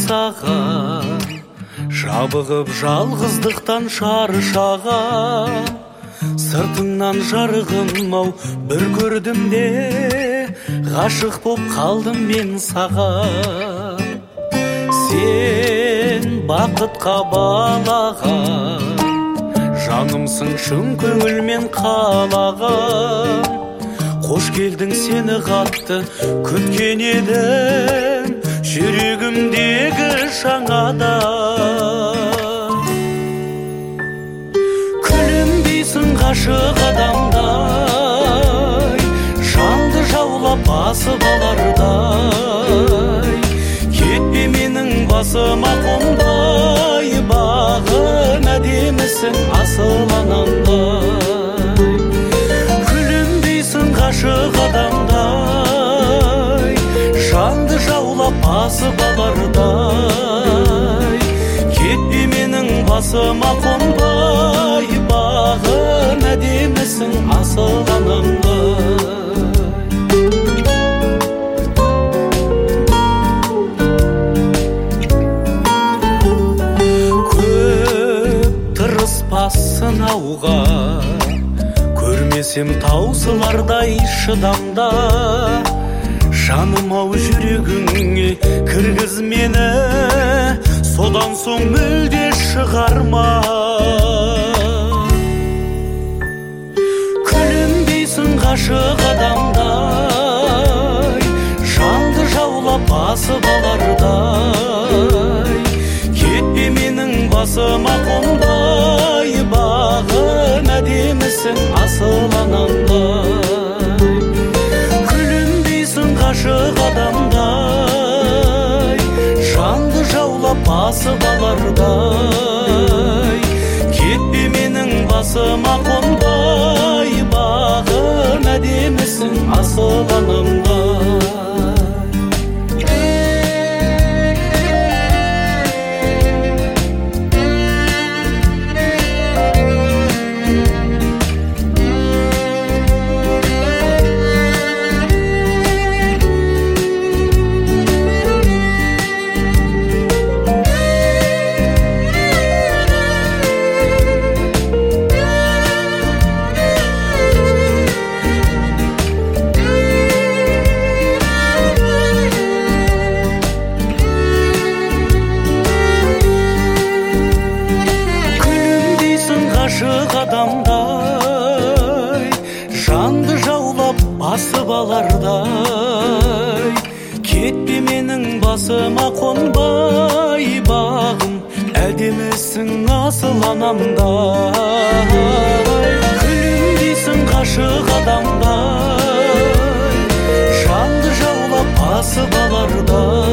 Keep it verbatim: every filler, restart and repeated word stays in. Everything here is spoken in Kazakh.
аңсаған, жабығып жалғыздықтан шаршаған. Сыртыңнан жарығым-ау бір көрдім де, ғашық боп қалдым мен саған. Сен бақытқа балаған, жанымсың шын көңілмен қалаған. Қош келдің, сені қатты күткен едім, жүрегімдегі жаңадан. Күлімдейсің ғашық адамдай, жанды жаулап басып алардай. Кетпе менің басыма қонбай, бағым әдемісің асыл анамдай. Күлімдейсің ғашық адамдай, жанды жаулап басып алардай. Кетпе менің басыма қонбай, бағым әдемісің асыл анамдай. Сынауға көрмесем таусылардай шыдамда. Жаным-ау жүрегіңе кіргіз мені, содан соң мүлде шығарма. Күлімдейсің ғашық адамдай, жанды жаулап басып алардай. Кетпе менің басыма қонбай, бағым әдемісің асыл анамдай. Күлімдейсің ғашық адамдай, жанды жаулап басып алардай. Кетпе менің басыма қонбай, бағым әдемісің асыл анамдай. Ғашық адамдай, жанды жаулап басып алардай. Кетпе менің басыма қонбай, бағым әдемісің асыл анамдай. Күлімдейсің ғашық адамдай, жанды жаулап басып алардай.